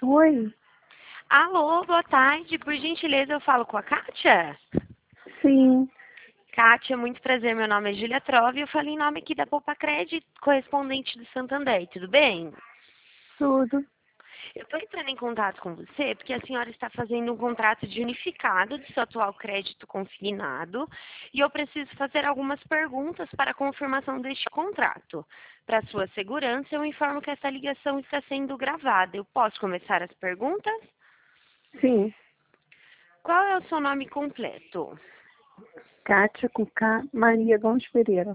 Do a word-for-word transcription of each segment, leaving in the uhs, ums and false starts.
Oi, Alô, boa tarde. Por gentileza, eu falo com a Kátia? sim, Kátia, muito prazer. Meu nome é Júlia Trove e eu falo em nome aqui da Poupa Cred, correspondente do Santander. Tudo bem? tudo. Eu estou entrando em contato com você porque a senhora está fazendo um contrato de unificado de seu atual crédito consignado e eu preciso fazer algumas perguntas para a confirmação deste contrato. Para sua segurança, eu informo que essa ligação está sendo gravada. Eu posso começar as perguntas? Sim, Qual é o seu nome completo? Kátia com K, Maria Gomes Pereira,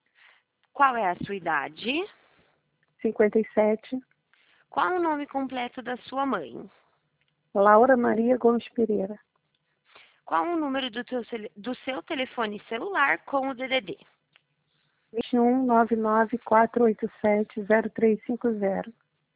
Qual é a sua idade? cinquenta e sete, Qual o nome completo da sua mãe? Laura Maria Gomes Pereira, Qual o número do, teu cele- do seu telefone celular com o D D D? vinte e um, nove nove, quatro oito sete, zero três cinco zero.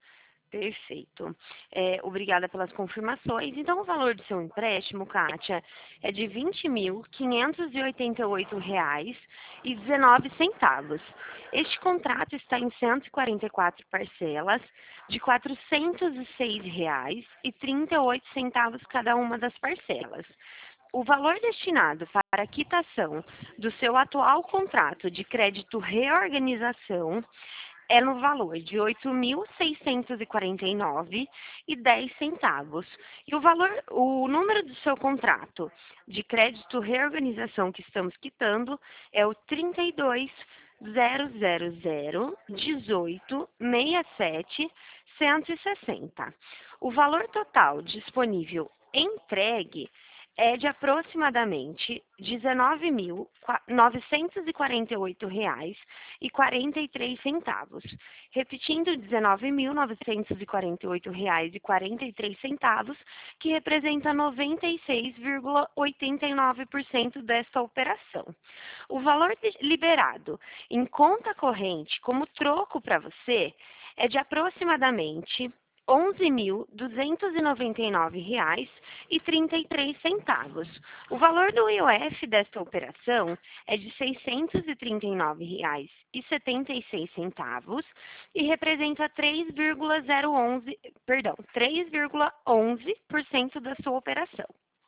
Perfeito. É, obrigada pelas confirmações. Então, o valor do seu empréstimo, Kátia, é de vinte mil quinhentos e oitenta e oito reais e dezenove centavos. Este contrato está em cento e quarenta e quatro parcelas de quatrocentos e seis reais e trinta e oito centavos cada uma das parcelas. O valor destinado para a quitação do seu atual contrato de crédito reorganização é no valor de oito mil seiscentos e quarenta e nove reais e dez centavos. E o valor, o número do seu contrato de crédito reorganização que estamos quitando é o trinta e dois zero zero zero dezoito sessenta e sete cento e sessenta. O valor total disponível entregue é de aproximadamente dezenove mil novecentos e quarenta e oito reais e quarenta e três centavos. Repetindo, dezenove mil novecentos e quarenta e oito reais e quarenta e três centavos, que representa noventa e seis vírgula oitenta e nove por cento desta operação. O valor liberado em conta corrente como troco para você é de aproximadamente onze mil duzentos e noventa e nove reais e trinta e três centavos. O valor do I O F desta operação é de seiscentos e trinta e nove reais e setenta e seis centavos e representa três vírgula zero onze, perdão, três vírgula onze por cento da sua operação.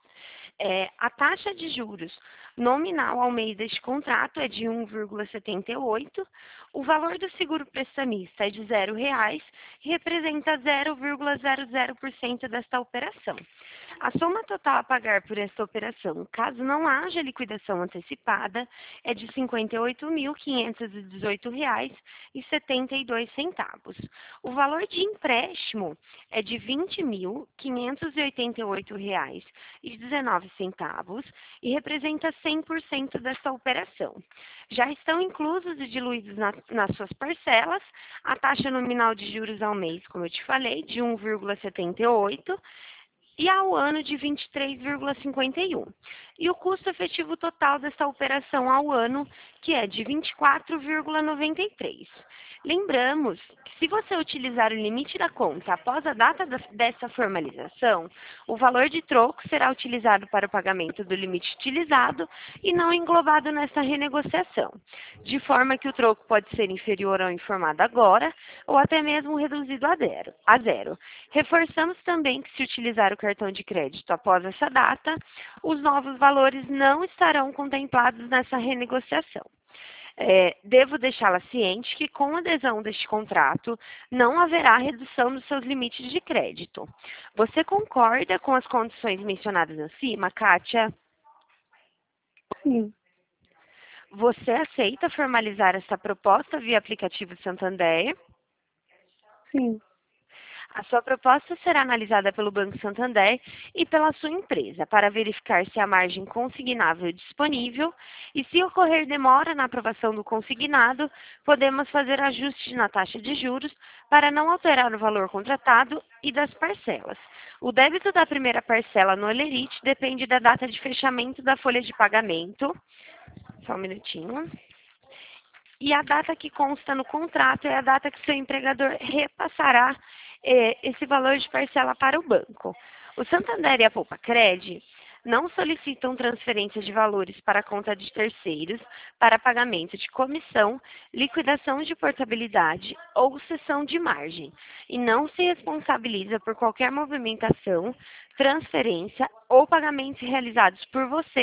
É, a taxa de juros nominal ao mês deste contrato é de um vírgula setenta e oito, o valor do seguro prestamista é de zero reais e representa zero vírgula zero zero por cento desta operação. A soma total a pagar por esta operação, caso não haja liquidação antecipada, é de cinquenta e oito mil quinhentos e dezoito reais e setenta e dois centavos. O valor de empréstimo é de vinte mil quinhentos e oitenta e oito reais e dezenove centavos e representa cem por cento desta operação. Já estão inclusos e diluídos na, nas suas parcelas a taxa nominal de juros ao mês, como eu te falei, de um vírgula setenta e oito e ao ano de vinte e três vírgula cinquenta e um. E o custo efetivo total dessa operação ao ano, que é de vinte e quatro vírgula noventa e três. Lembramos que se você utilizar o limite da conta após a data da, dessa formalização, o valor de troco será utilizado para o pagamento do limite utilizado e não englobado nessa renegociação, de forma que o troco pode ser inferior ao informado agora ou até mesmo reduzido a zero. A zero. Reforçamos também que se utilizar o cartão de crédito após essa data, os novos valores não estarão contemplados nessa renegociação. É, devo deixá-la ciente que, com a adesão deste contrato, não haverá redução dos seus limites de crédito. Você concorda com as condições mencionadas acima, Kátia? Sim, Você aceita formalizar essa proposta via aplicativo Santander? sim, A sua proposta será analisada pelo Banco Santander e pela sua empresa para verificar se há margem consignável disponível e, se ocorrer demora na aprovação do consignado, podemos fazer ajustes na taxa de juros para não alterar o valor contratado e das parcelas. O débito da primeira parcela no Olerite depende da data de fechamento da folha de pagamento. Só um minutinho. E a data que consta no contrato é a data que seu empregador repassará eh, esse valor de parcela para o banco. O Santander e a Poupa Cred não solicitam transferência de valores para a conta de terceiros para pagamento de comissão, liquidação de portabilidade ou cessão de margem, e não se responsabiliza por qualquer movimentação, transferência ou pagamentos realizados por você